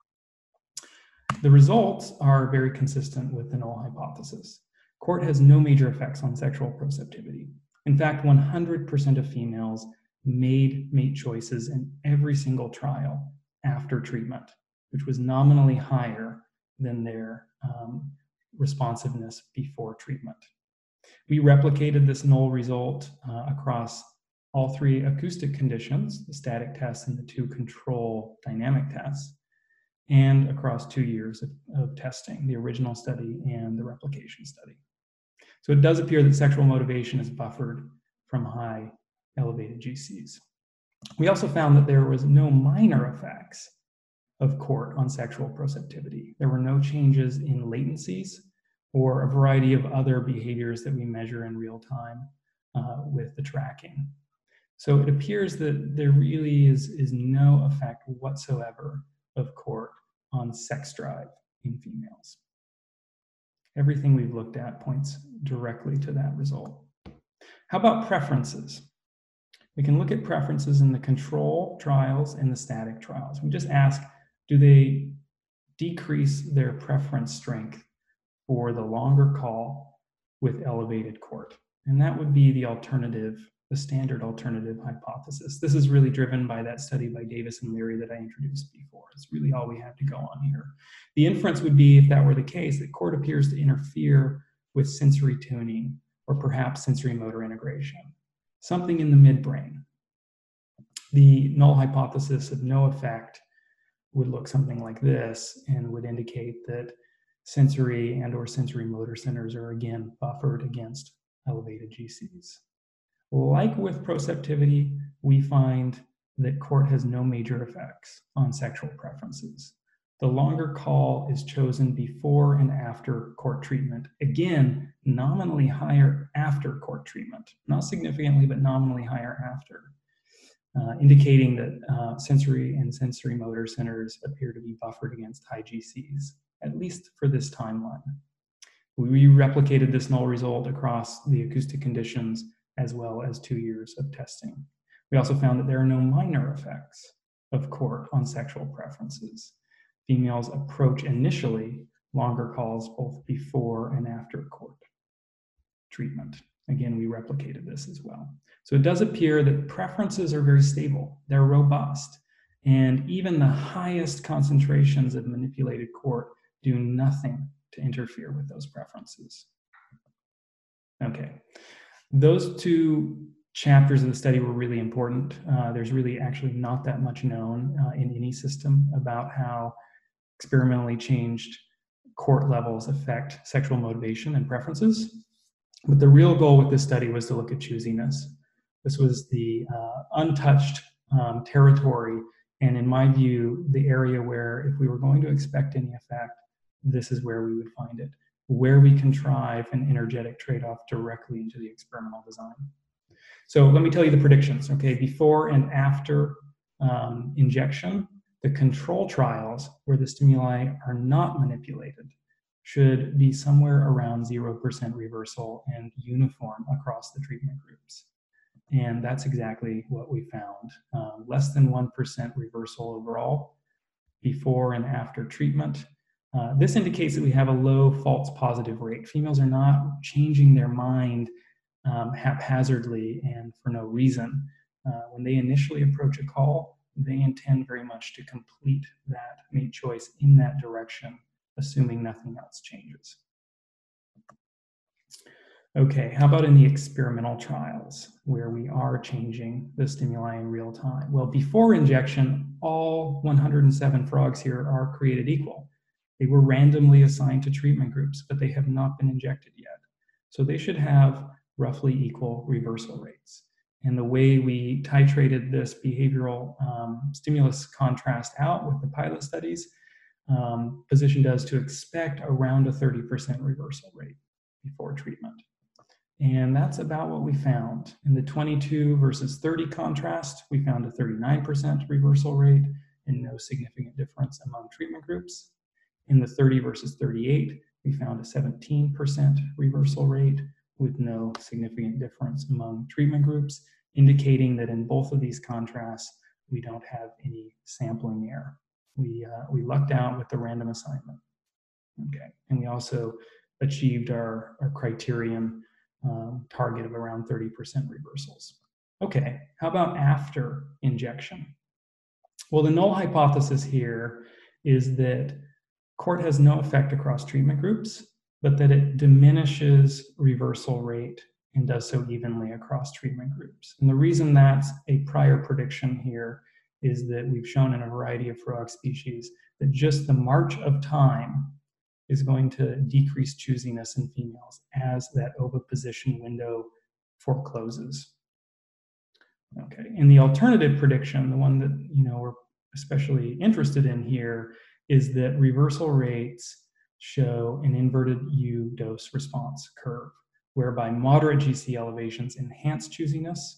Speaker 2: The results are very consistent with the null hypothesis. Court has no major effects on sexual proceptivity. In fact, 100% of females made mate choices in every single trial after treatment, which was nominally higher than their responsiveness before treatment. We replicated this null result across all 3 acoustic conditions, the static tests and the 2 control dynamic tests, and across 2 years of testing, the original study and the replication study. So it does appear that sexual motivation is buffered from high elevated GCs. We also found that there was no minor effects of court on sexual proceptivity. There were no changes in latencies or a variety of other behaviors that we measure in real time with the tracking. So it appears that there really is no effect whatsoever of CORT on sex drive in females. Everything we've looked at points directly to that result. How about preferences? We can look at preferences in the control trials and the static trials. We just ask, do they decrease their preference strength for the longer call with elevated CORT? And that would be the alternative, the standard alternative hypothesis. This is really driven by that study by Davis and Leary that I introduced before. It's really all we have to go on here. The inference would be, if that were the case, that CORT appears to interfere with sensory tuning or perhaps sensory motor integration, something in the midbrain. The null hypothesis of no effect would look something like this and would indicate that sensory and or sensory motor centers are again buffered against elevated GCs. Like with proceptivity, we find that CORT has no major effects on sexual preferences. The longer call is chosen before and after CORT treatment. Again, nominally higher after CORT treatment. Not significantly, but nominally higher after. Indicating that sensory and sensory motor centers appear to be buffered against high GCs, at least for this timeline. We replicated this null result across the acoustic conditions as well as 2 years of testing. We also found that there are no minor effects of CORT on sexual preferences. Females approach initially longer calls both before and after CORT treatment. Again, we replicated this as well. So it does appear that preferences are very stable, they're robust, and even the highest concentrations of manipulated CORT do nothing to interfere with those preferences. Okay, those two chapters of the study were really important. There's really actually not that much known in any system about how experimentally changed CORT levels affect sexual motivation and preferences. But the real goal with this study was to look at choosiness. This was the untouched territory, and in my view, the area where if we were going to expect any effect, this is where we would find it, where we contrive an energetic trade-off directly into the experimental design. So let me tell you the predictions, okay? Before and after injection, the control trials where the stimuli are not manipulated should be somewhere around 0% reversal and uniform across the treatment groups. And that's exactly what we found. Less than 1% reversal overall before and after treatment. This indicates that we have a low false positive rate. Females are not changing their mind haphazardly and for no reason. When they initially approach a call, they intend very much to complete that mate choice in that direction, assuming nothing else changes. Okay, how about in the experimental trials where we are changing the stimuli in real time? Well, before injection, all 107 frogs here are created equal. They were randomly assigned to treatment groups, but they have not been injected yet. So they should have roughly equal reversal rates. And the way we titrated this behavioral stimulus contrast out with the pilot studies positioned us to expect around a 30% reversal rate before treatment. And that's about what we found. In the 22 versus 30 contrast, we found a 39% reversal rate and no significant difference among treatment groups. In the 30 versus 38, we found a 17% reversal rate with no significant difference among treatment groups, indicating that in both of these contrasts, we don't have any sampling error. We lucked out with the random assignment. Okay, and we also achieved our criterion target of around 30% reversals. Okay, how about after injection? Well, the null hypothesis here is that CORT has no effect across treatment groups, but that it diminishes reversal rate and does so evenly across treatment groups. And the reason that's a prior prediction here is that we've shown in a variety of frog species that just the march of time is going to decrease choosiness in females as that oviposition window forecloses. Okay, and the alternative prediction, the one that we're especially interested in here, is that reversal rates show an inverted U dose response curve, whereby moderate GC elevations enhance choosiness,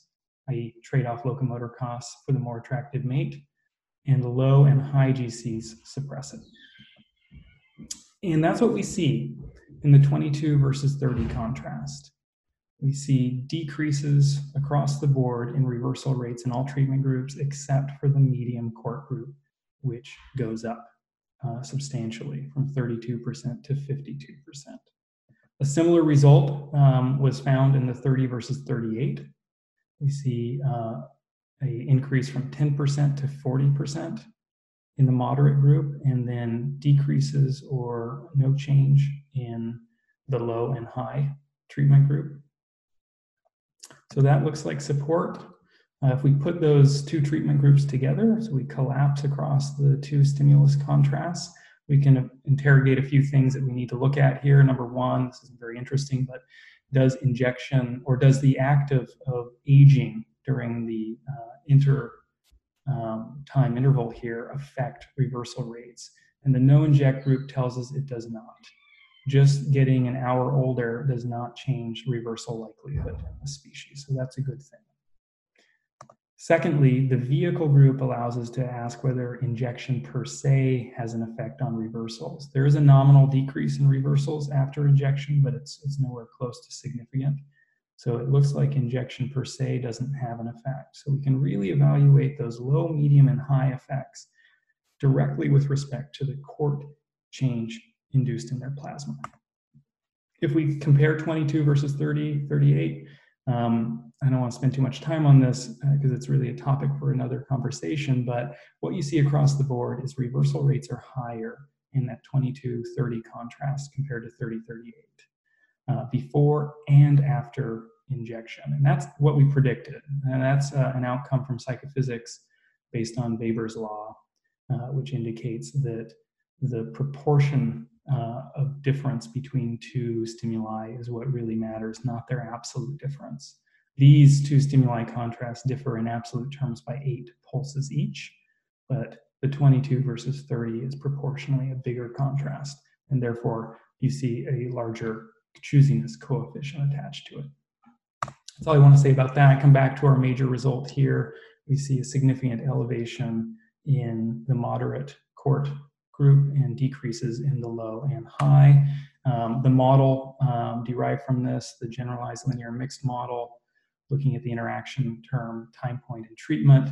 Speaker 2: i.e. trade-off locomotor costs for the more attractive mate, and the low and high GCs suppress it. And that's what we see in the 22 versus 30 contrast. We see decreases across the board in reversal rates in all treatment groups except for the medium court group, which goes up substantially from 32% to 52%. A similar result was found in the 30 versus 38. We see an increase from 10% to 40% in the moderate group, and then decreases or no change in the low and high treatment group. So that looks like support. If we put those two treatment groups together, so we collapse across the two stimulus contrasts, we can interrogate a few things that we need to look at here. Number one, this is very interesting, but does injection, or does the act of aging during the time interval here affect reversal rates? And the no inject group tells us it does not. Just getting an hour older does not change reversal likelihood in the species, so that's a good thing. Secondly, the vehicle group allows us to ask whether injection per se has an effect on reversals. There is a nominal decrease in reversals after injection, but it's nowhere close to significant. So it looks like injection per se doesn't have an effect. So we can really evaluate those low, medium, and high effects directly with respect to the court change induced in their plasma. If we compare 22 versus 30, 38, I don't want to spend too much time on this because it's really a topic for another conversation, but what you see across the board is reversal rates are higher in that 22-30 contrast compared to 30-38 before and after injection. And that's what we predicted. And that's an outcome from psychophysics based on Weber's law, which indicates that the proportion of difference between two stimuli is what really matters, not their absolute difference. These two stimuli contrasts differ in absolute terms by 8 pulses each, but the 22 versus 30 is proportionally a bigger contrast, and therefore you see a larger choosiness coefficient attached to it. That's all I want to say about that. Come back to our major result here. We see a significant elevation in the moderate court group and decreases in the low and high. The model derived from this, the generalized linear mixed model, looking at the interaction term, time point, and treatment,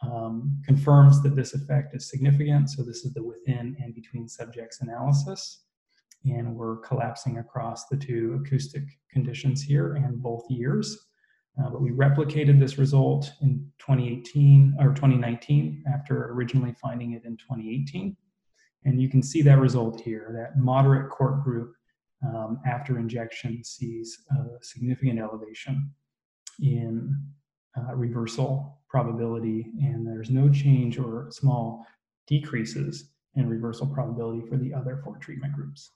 Speaker 2: confirms that this effect is significant. So this is the within and between subjects analysis. And we're collapsing across the two acoustic conditions here and both years. But we replicated this result in 2018 or 2019 after originally finding it in 2018. And you can see that result here, that moderate court group after injection sees a significant elevation in reversal probability, and there's no change or small decreases in reversal probability for the other 4 treatment groups.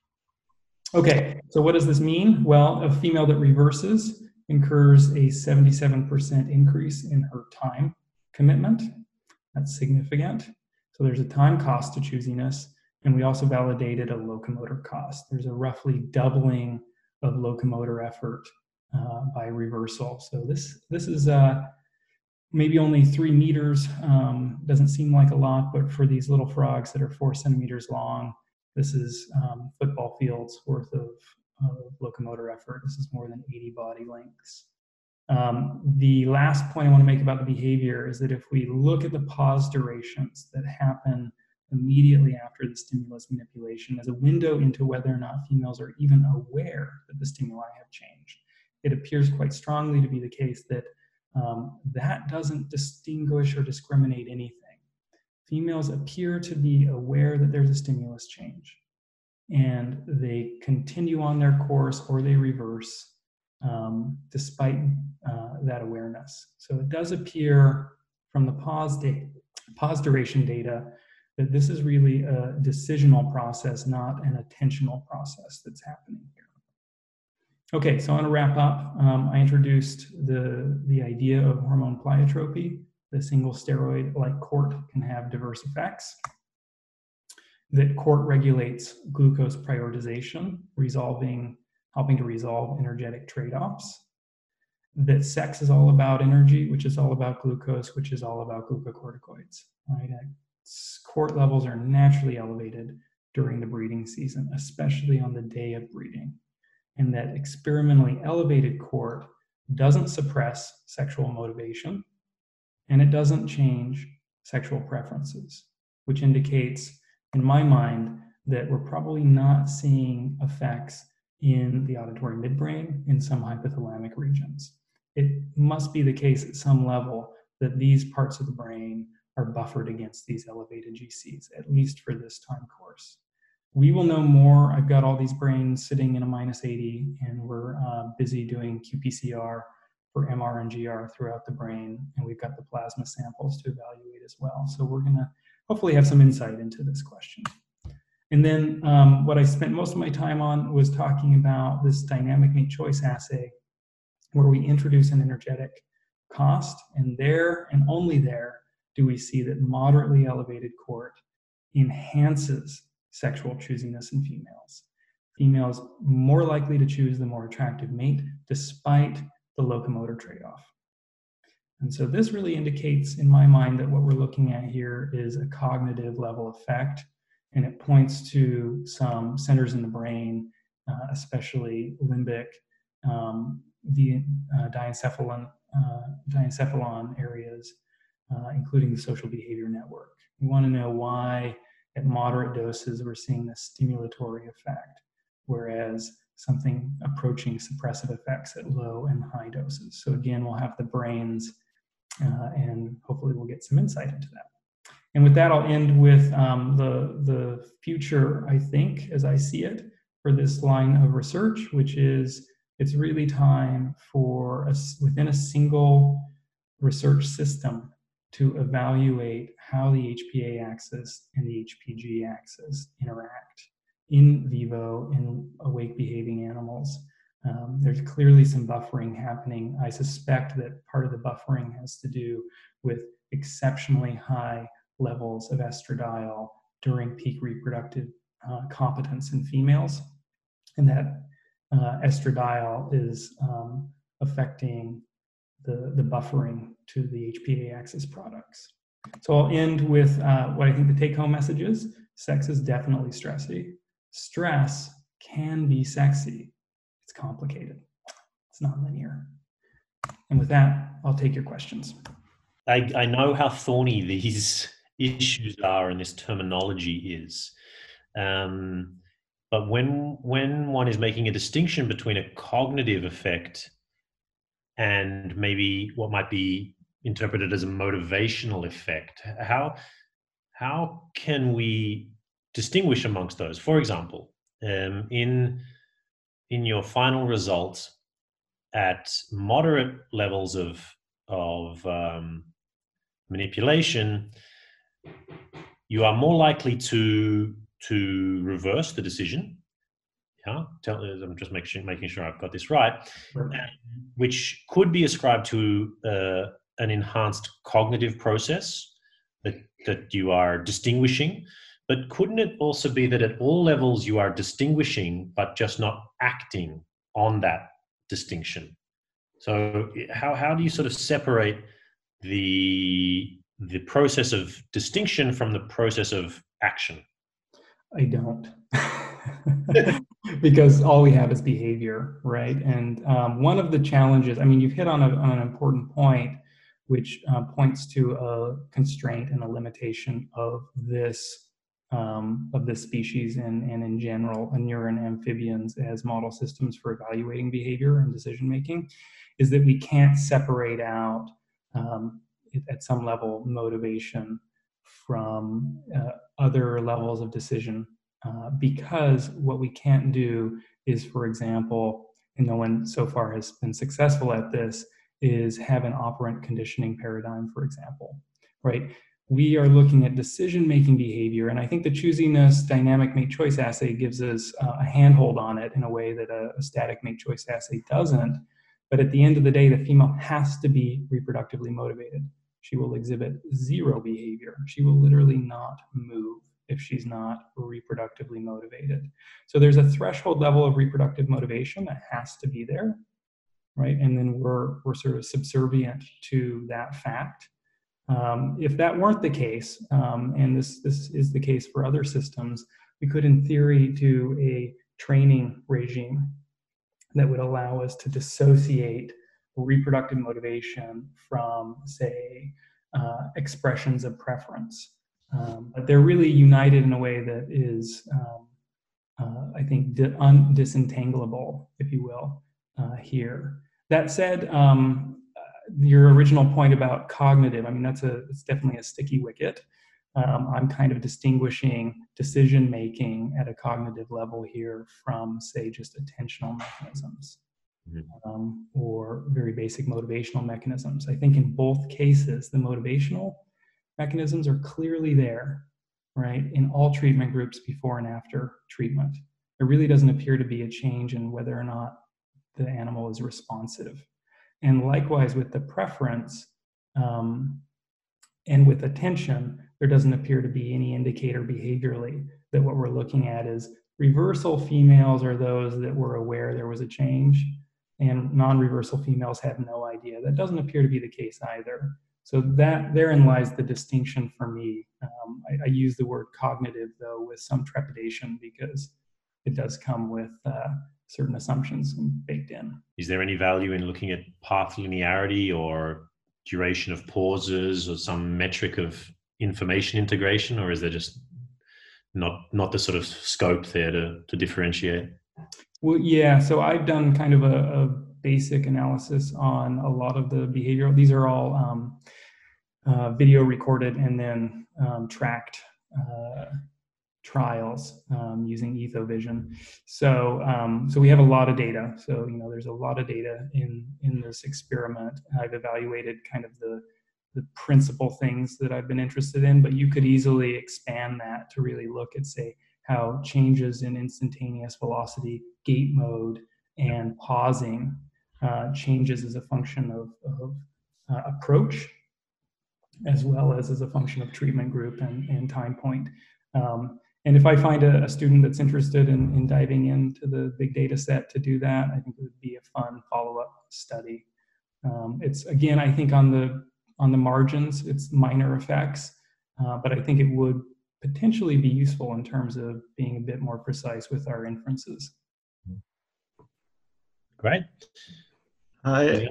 Speaker 2: Okay, so what does this mean? Well, a female that reverses incurs a 77% increase in her time commitment. That's significant. So there's a time cost to choosiness, and we also validated a locomotor cost. There's a roughly doubling of locomotor effort by reversal. So this is maybe only 3 meters. Doesn't seem like a lot, but for these little frogs that are 4 centimeters long, this is football fields worth of locomotor effort. This is more than 80 body lengths. The last point I want to make about the behavior is that if we look at the pause durations that happen immediately after the stimulus manipulation as a window into whether or not females are even aware that the stimuli have changed, it appears quite strongly to be the case that that doesn't distinguish or discriminate anything. Females appear to be aware that there's a stimulus change, and they continue on their course or they reverse despite that awareness. So it does appear from the pause duration data that this is really a decisional process, not an attentional process that's happening here. Okay, so I want to wrap up. I introduced the idea of hormone pleiotropy. The single steroid like CORT can have diverse effects. That CORT regulates glucose prioritization, helping to resolve energetic trade-offs. that sex is all about energy, which is all about glucose, which is all about glucocorticoids, right? Cort levels are naturally elevated during the breeding season, especially on the day of breeding. And that experimentally elevated cort doesn't suppress sexual motivation, and it doesn't change sexual preferences, which indicates, in my mind, that we're probably not seeing effects in the auditory midbrain in some hypothalamic regions. It must be the case at some level that these parts of the brain are buffered against these elevated GCs, at least for this time course. We will know more. I've got all these brains sitting in a -80, and we're busy doing qPCR for MR and GR throughout the brain, and we've got the plasma samples to evaluate as well. So we're going to hopefully have some insight into this question. And then what I spent most of my time on was talking about this dynamic mate choice assay, where we introduce an energetic cost, and there and only there do we see that moderately elevated cort enhances sexual choosiness in females. Females more likely to choose the more attractive mate despite the locomotor trade-off. And so this really indicates, in my mind, that what we're looking at here is a cognitive level effect, and it points to some centers in the brain, especially limbic, the diencephalon areas, including the social behavior network. We want to know why at moderate doses we're seeing this stimulatory effect, whereas something approaching suppressive effects at low and high doses. So again, we'll have the brains, and hopefully we'll get some insight into that. And with that, I'll end with the future, I think, as I see it, for this line of research, which is it's really time for us within a single research system to evaluate how the HPA axis and the HPG axis interact in vivo in awake behaving animals. There's clearly some buffering happening. I suspect that part of the buffering has to do with exceptionally high levels of estradiol during peak reproductive competence in females, and that estradiol is affecting the buffering to the HPA axis products. So I'll end with what I think the take-home message is. Sex is definitely stressy. Stress can be sexy. It's complicated. It's not linear. And with that, I'll take your questions.
Speaker 1: I know how thorny these issues are and this terminology is. But when one is making a distinction between a cognitive effect and maybe what might be interpreted as a motivational effect, how can we distinguish amongst those? For example, in your final results at moderate levels of manipulation, you are more likely to reverse the decision. Yeah, I'm just making sure I've got this right. Which could be ascribed to an enhanced cognitive process that you are distinguishing. But couldn't it also be that at all levels you are distinguishing, but just not acting on that distinction? So how do you sort of separate the process of distinction from the process of action?
Speaker 2: I don't. Because all we have is behavior, right? And one of the challenges, I mean, you've hit on an important point, which points to a constraint and a limitation of this species and in general, neuron amphibians as model systems for evaluating behavior and decision making, is that we can't separate out at some level motivation from other levels of decision. Because what we can't do is, for example, and no one so far has been successful at this, is have an operant conditioning paradigm, for example, right? We are looking at decision-making behavior, and I think the choosiness dynamic mate choice assay gives us a handhold on it in a way that a static mate choice assay doesn't. But at the end of the day, the female has to be reproductively motivated. She will exhibit zero behavior. She will literally not move if she's not reproductively motivated. So there's a threshold level of reproductive motivation that has to be there. right? And then we're sort of subservient to that fact. If that weren't the case, and this is the case for other systems, we could, in theory, do a training regime that would allow us to dissociate reproductive motivation from, say, expressions of preference. But they're really united in a way that is, I think, disentangleable, if you will, here. That said, your original point about cognitive, I mean, it's definitely a sticky wicket. I'm kind of distinguishing decision-making at a cognitive level here from, say, just attentional mechanisms, or very basic motivational mechanisms. I think in both cases, the motivational mechanisms are clearly there, right, in all treatment groups before and after treatment. There really doesn't appear to be a change in whether or not the animal is responsive. And likewise with the preference and with attention, there doesn't appear to be any indicator behaviorally that what we're looking at is reversal females are those that were aware there was a change, and non-reversal females have no idea. That doesn't appear to be the case either. So that therein lies the distinction for me. I use the word cognitive, though, with some trepidation because it does come with certain assumptions baked in.
Speaker 1: Is there any value in looking at path linearity or duration of pauses or some metric of information integration, or is there just not the sort of scope there to differentiate?
Speaker 2: Well, yeah, so I've done kind of a basic analysis on a lot of the behavioral. These are all video recorded and then tracked trials using EthoVision. So we have a lot of data. So, there's a lot of data in this experiment. I've evaluated kind of the principal things that I've been interested in, but you could easily expand that to really look at, say, how changes in instantaneous velocity, gait mode, and pausing changes as a function of approach, as well as a function of treatment group and time point. And if I find a student that's interested in diving into the big data set to do that, I think it would be a fun follow-up study. It's, again, I think on the margins, it's minor effects, but I think it would potentially be useful in terms of being a bit more precise with our inferences.
Speaker 1: Great.
Speaker 3: Hi,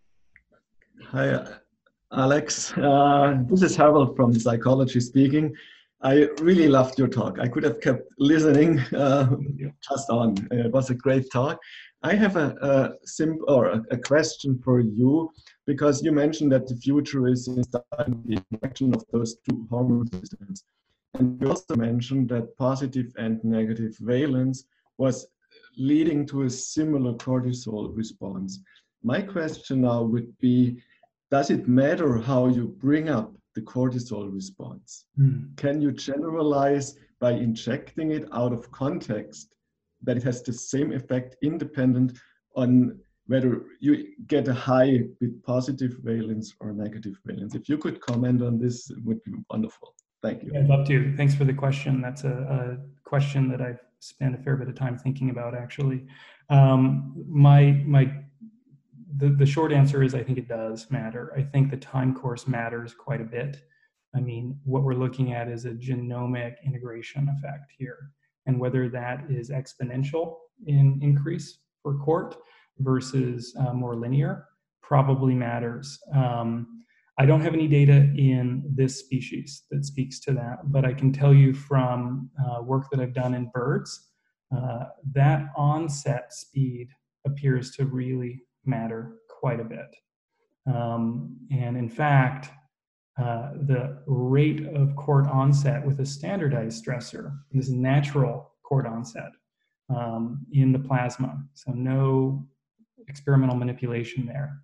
Speaker 3: Alex. This is Harold from Psychology speaking. I really loved your talk. I could have kept listening just on. It was a great talk. I have a question for you, because you mentioned that the future is in the interaction of those two hormone systems. And you also mentioned that positive and negative valence was leading to a similar cortisol response. My question now would be, does it matter how you bring up the cortisol response? Can you generalize by injecting it out of context that it has the same effect independent on whether you get a high with positive valence or negative valence? If you could comment on this, it would be wonderful. Thank you.
Speaker 2: I'd love to. Thanks for the question. That's a question that I've spent a fair bit of time thinking about, actually. The short answer is I think it does matter. I think the time course matters quite a bit. I mean, what we're looking at is a genomic integration effect here. And whether that is exponential in increase for CORT versus more linear probably matters. I don't have any data in this species that speaks to that, but I can tell you from work that I've done in birds, that onset speed appears to really matter quite a bit. And in fact, the rate of CORT onset with a standardized stressor, this is natural CORT onset in the plasma, so no experimental manipulation there,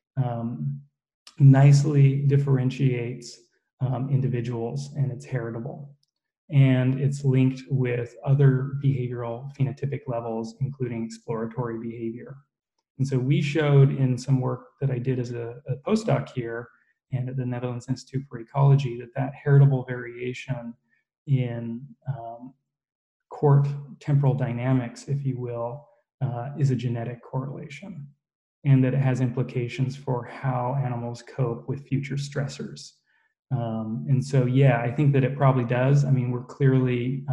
Speaker 2: nicely differentiates individuals, and it's heritable. And it's linked with other behavioral phenotypic levels, including exploratory behavior. And so we showed in some work that I did as a postdoc here and at the Netherlands Institute for Ecology that heritable variation in CORT temporal dynamics, if you will, is a genetic correlation. and that it has implications for how animals cope with future stressors. And so, yeah, I think that it probably does. I mean, we're clearly,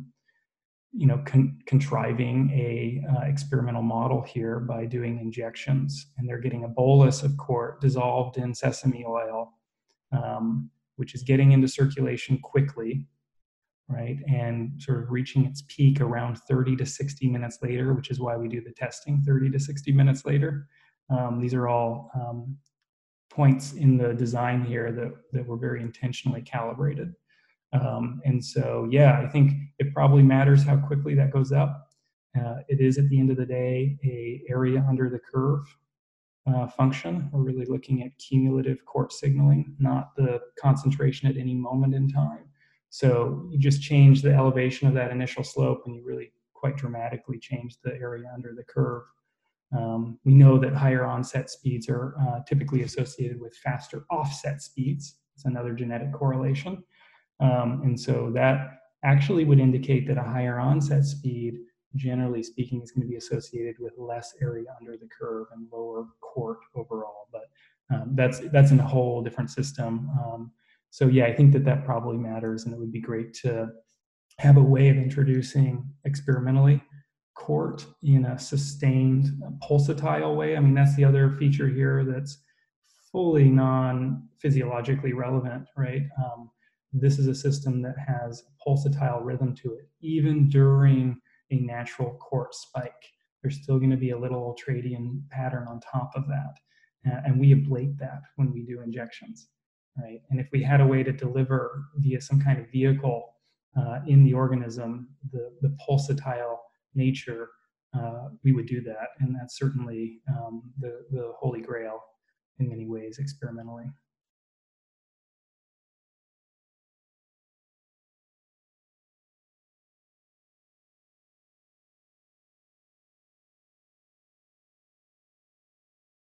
Speaker 2: contriving a experimental model here by doing injections, and they're getting a bolus of QORT dissolved in sesame oil, which is getting into circulation quickly, right? And sort of reaching its peak around 30 to 60 minutes later, which is why we do the testing 30 to 60 minutes later. These are all points in the design here that were very intentionally calibrated. And so, yeah, I think it probably matters how quickly that goes up. It is, at the end of the day, a area under the curve function. We're really looking at cumulative QORT signaling, not the concentration at any moment in time. So you just change the elevation of that initial slope, and you really quite dramatically change the area under the curve. We know that higher onset speeds are typically associated with faster offset speeds. It's another genetic correlation. And so that actually would indicate that a higher onset speed, generally speaking, is going to be associated with less area under the curve and lower QORT overall. But that's in a whole different system. So yeah, I think that probably matters, and it would be great to have a way of introducing experimentally QORT in a sustained pulsatile way. I mean, that's the other feature here that's fully non-physiologically relevant, right? This is a system that has pulsatile rhythm to it. Even during a natural QORT spike, there's still going to be a little ultradian pattern on top of that. And we ablate that when we do injections, right? And if we had a way to deliver via some kind of vehicle in the organism the pulsatile nature, we would do that. And that's certainly the holy grail in many ways experimentally.